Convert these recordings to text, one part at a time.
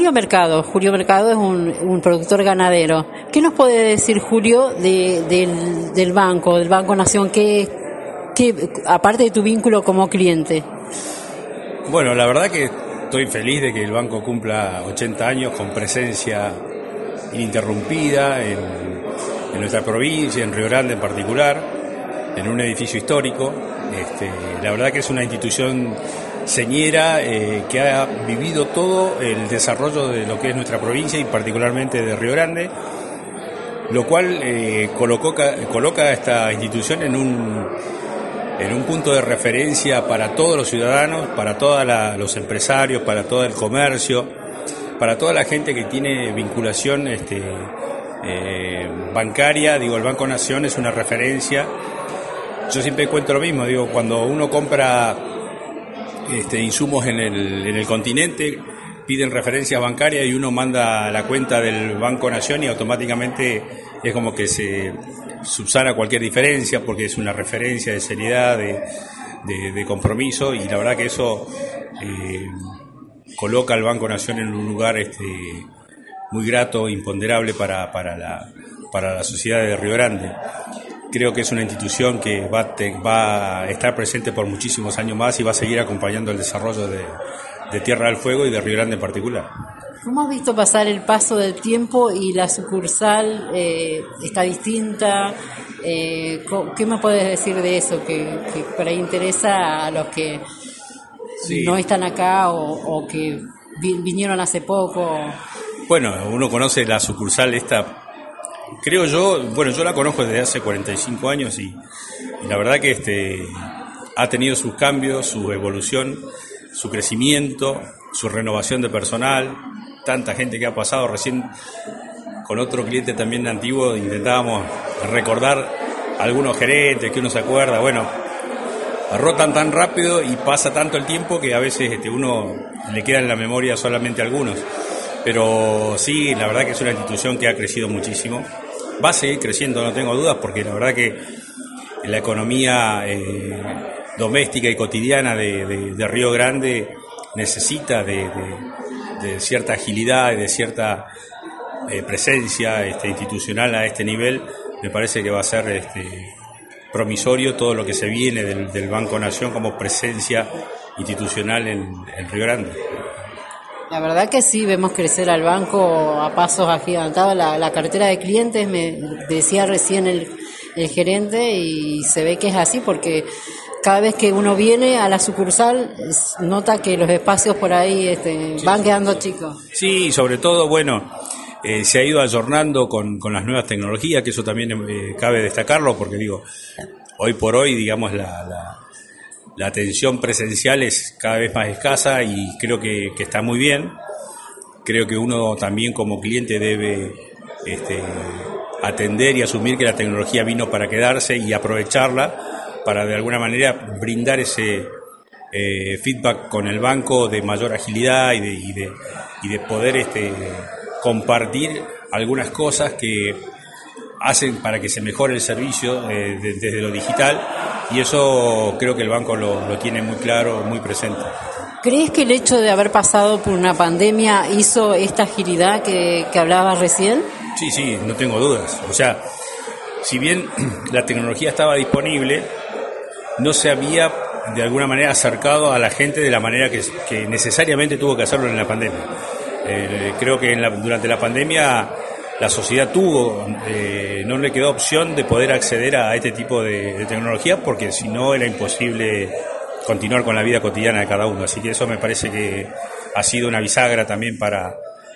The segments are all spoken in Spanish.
Julio Mercado. Julio Mercado es un productor ganadero. ¿Qué nos puede decir, Julio, del Banco Nación? ¿Qué, aparte de tu vínculo como cliente? Bueno, la verdad que estoy feliz de que el banco cumpla 80 años con presencia ininterrumpida en nuestra provincia, en Río Grande en particular, en un edificio histórico. La verdad que es una institución señera que ha vivido todo el desarrollo de lo que es nuestra provincia y particularmente de Río Grande, lo cual coloca a esta institución en un punto de referencia para todos los ciudadanos, para todos los empresarios, para todo el comercio, para toda la gente que tiene vinculación bancaria. El Banco Nación es una referencia. Yo siempre cuento lo mismo, cuando uno compra insumos en el continente, piden referencias bancarias y uno manda la cuenta del Banco Nación y automáticamente es como que se subsana cualquier diferencia porque es una referencia de seriedad, de compromiso, y la verdad que eso coloca al Banco Nación en un lugar muy grato, imponderable para la sociedad de Río Grande. Creo que es una institución que va a estar presente por muchísimos años más y va a seguir acompañando el desarrollo de Tierra del Fuego y de Río Grande en particular. ¿Cómo has visto pasar el paso del tiempo y la sucursal está distinta? ¿Qué me puedes decir de eso que por ahí interesa a los que no están acá o que vinieron hace poco? Bueno, uno conoce la sucursal esta. Creo yo la conozco desde hace 45 años y la verdad que ha tenido sus cambios, su evolución, su crecimiento, su renovación de personal, tanta gente que ha pasado. Recién con otro cliente también antiguo intentábamos recordar algunos gerentes que uno se acuerda. Bueno, rotan tan rápido y pasa tanto el tiempo que a veces uno le queda en la memoria solamente algunos. Pero sí, la verdad que es una institución que ha crecido muchísimo. Va a seguir creciendo, no tengo dudas, porque la verdad que la economía doméstica y cotidiana de Río Grande necesita de cierta agilidad y de cierta presencia institucional a este nivel. Me parece que va a ser promisorio todo lo que se viene del Banco Nación como presencia institucional en Río Grande. La verdad que sí, vemos crecer al banco a pasos agigantados. La cartera de clientes, me decía recién el gerente, y se ve que es así porque cada vez que uno viene a la sucursal nota que los espacios por ahí van quedando chicos. Sí, sobre todo, se ha ido ayornando con las nuevas tecnologías, que eso también cabe destacarlo, porque hoy por hoy, la atención presencial es cada vez más escasa y creo que está muy bien. Creo que uno también como cliente debe atender y asumir que la tecnología vino para quedarse y aprovecharla para de alguna manera brindar ese feedback con el banco de mayor agilidad y de poder compartir algunas cosas que hacen para que se mejore el servicio desde lo digital, y eso creo que el banco lo tiene muy claro, muy presente. ¿Crees que el hecho de haber pasado por una pandemia hizo esta agilidad que hablabas recién? Sí, no tengo dudas. O sea, si bien la tecnología estaba disponible, no se había de alguna manera acercado a la gente de la manera que necesariamente tuvo que hacerlo en la pandemia. Creo que durante la pandemia la sociedad no le quedó opción de poder acceder a este tipo de tecnología, porque si no era imposible continuar con la vida cotidiana de cada uno. Así que eso me parece que ha sido una bisagra también para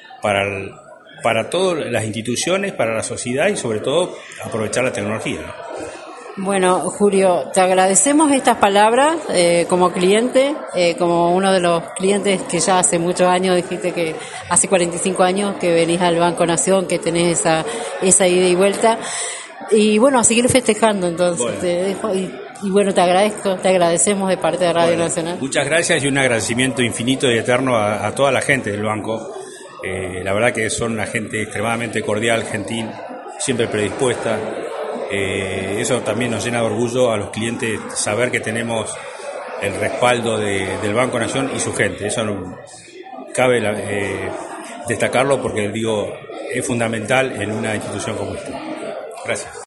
todas las instituciones, para la sociedad y sobre todo aprovechar la tecnología. Bueno, Julio, te agradecemos estas palabras como cliente, como uno de los clientes que ya hace muchos años, dijiste que hace 45 años que venís al Banco Nación, que tenés esa ida y vuelta, y bueno, a seguir festejando entonces. Bueno. Te dejo y bueno, te agradecemos de parte de Radio Nacional. Muchas gracias y un agradecimiento infinito y eterno a toda la gente del banco. La verdad que son una gente extremadamente cordial, gentil, siempre predispuesta. Eso también nos llena de orgullo a los clientes saber que tenemos el respaldo del Banco Nación y su gente. Eso no cabe destacarlo porque digo, es fundamental en una institución como esta. Gracias.